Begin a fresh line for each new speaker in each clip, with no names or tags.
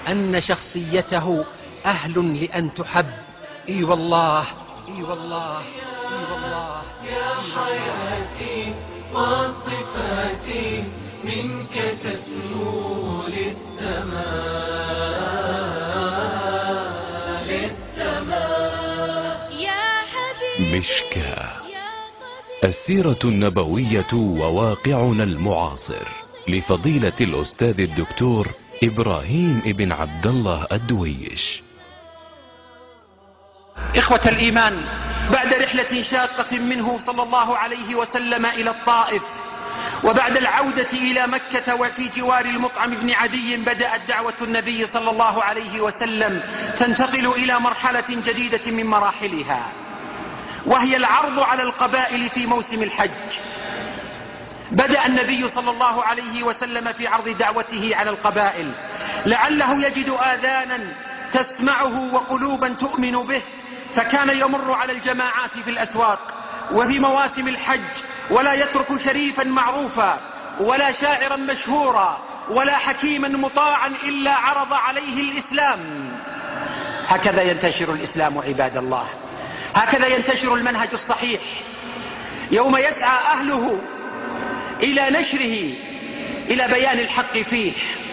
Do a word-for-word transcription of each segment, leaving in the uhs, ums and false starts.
أن شخصيته أهل لأن تحب. إي والله، إي والله، إي والله
يا حياتي وصفاتي منك تسمو للسماء للسماء يا حبيبي.
مشكاة، السيرة النبوية وواقعنا المعاصر لفضيلة الأستاذ الدكتور إبراهيم ابن عبد الله الدويش.
إخوة الإيمان، بعد رحلة شاقة منه صلى الله عليه وسلم إلى الطائف، وبعد العودة إلى مكة وفي جوار المطعم بن عدي، بدأت دعوة النبي صلى الله عليه وسلم تنتقل إلى مرحلة جديدة من مراحلها، وهي العرض على القبائل في موسم الحج. بدأ النبي صلى الله عليه وسلم في عرض دعوته على القبائل، لعله يجد آذانا تسمعه وقلوبا تؤمن به، فكان يمر على الجماعات في الأسواق وفي مواسم الحج، ولا يترك شريفا معروفا ولا شاعرا مشهورا ولا حكيما مطاعا إلا عرض عليه الإسلام. هكذا ينتشر الإسلام عباد الله، هكذا ينتشر المنهج الصحيح. يوم يسعى أهله إلى نشره، إلى بيان الحق فيه،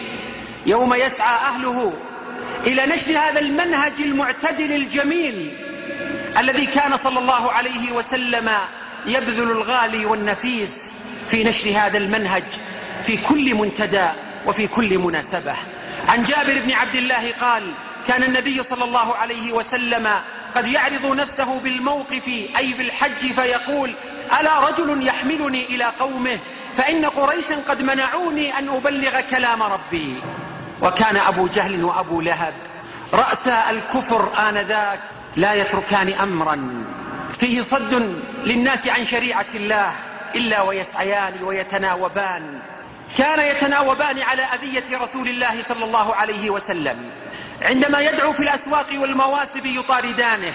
يوم يسعى أهله إلى نشر هذا المنهج المعتدل الجميل الذي كان صلى الله عليه وسلم يبذل الغالي والنفيس في نشر هذا المنهج في كل منتدى وفي كل مناسبة. عن جابر بن عبد الله قال: كان النبي صلى الله عليه وسلم قد يعرض نفسه بالموقف أي بالحج فيقول: ألا رجل يحملني إلى قومه فإن قريشا قد منعوني أن أبلغ كلام ربي. وكان أبو جهل وأبو لهب رأسا الكفر آنذاك لا يتركان أمرا فيه صد للناس عن شريعة الله إلا ويسعيان ويتناوبان. كان يتناوبان على أذية رسول الله صلى الله عليه وسلم، عندما يدعو في الأسواق والمواسم يطاردانه.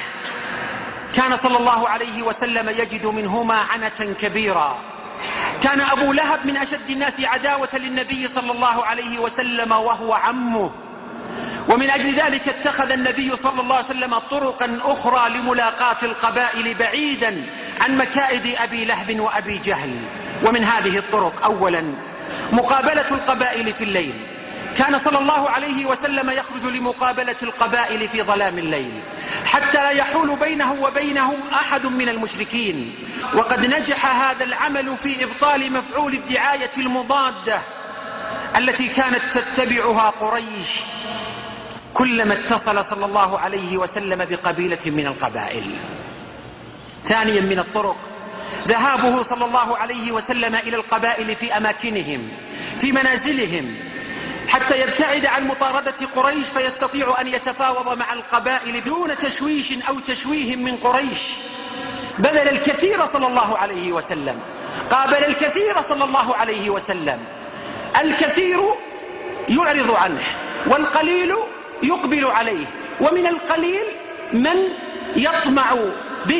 كان صلى الله عليه وسلم يجد منهما عنة كبيرة. كان أبو لهب من أشد الناس عداوة للنبي صلى الله عليه وسلم وهو عمه، ومن أجل ذلك اتخذ النبي صلى الله عليه وسلم طرقا أخرى لملاقاة القبائل بعيدا عن مكائد أبي لهب وأبي جهل. ومن هذه الطرق: أولا، مقابلة القبائل في الليل. كان صلى الله عليه وسلم يخرج لمقابلة القبائل في ظلام الليل حتى لا يحول بينه وبينهم أحد من المشركين، وقد نجح هذا العمل في إبطال مفعول الدعاية المضادة التي كانت تتبعها قريش كلما اتصل صلى الله عليه وسلم بقبيلة من القبائل. ثانيا من الطرق: ذهابه صلى الله عليه وسلم إلى القبائل في أماكنهم في منازلهم حتى يبتعد عن مطاردة قريش، فيستطيع أن يتفاوض مع القبائل دون تشويش أو تشويه من قريش. بذل الكثير صلى الله عليه وسلم، قابل الكثير صلى الله عليه وسلم. الكثير يعرض عنه والقليل يقبل عليه، ومن القليل من يطمع به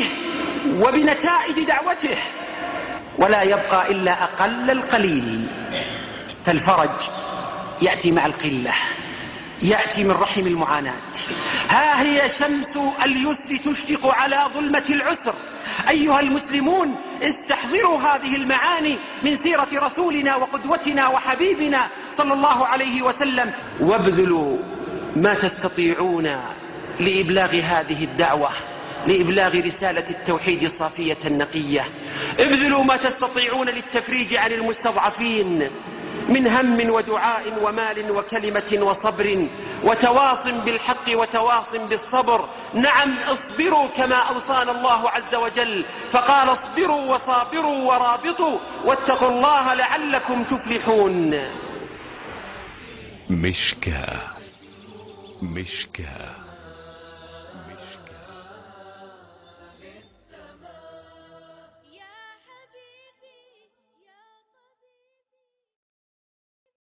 وبنتائج دعوته، ولا يبقى إلا أقل القليل. فالفرج يأتي مع القلة، يأتي من رحم المعاناة. ها هي شمس اليسر تشرق على ظلمة العسر. أيها المسلمون، استحضروا هذه المعاني من سيرة رسولنا وقدوتنا وحبيبنا صلى الله عليه وسلم، وابذلوا ما تستطيعون لإبلاغ هذه الدعوة، لإبلاغ رسالة التوحيد الصافية النقية. ابذلوا ما تستطيعون للتفريج عن المستضعفين من هم ودعاء ومال وكلمة وصبر وتواص بالحق وتواص بالصبر. نعم، اصبروا كما أوصانا الله عز وجل، فقال: اصبروا وصابروا ورابطوا واتقوا الله لعلكم تفلحون.
مشكاة، مشكاة.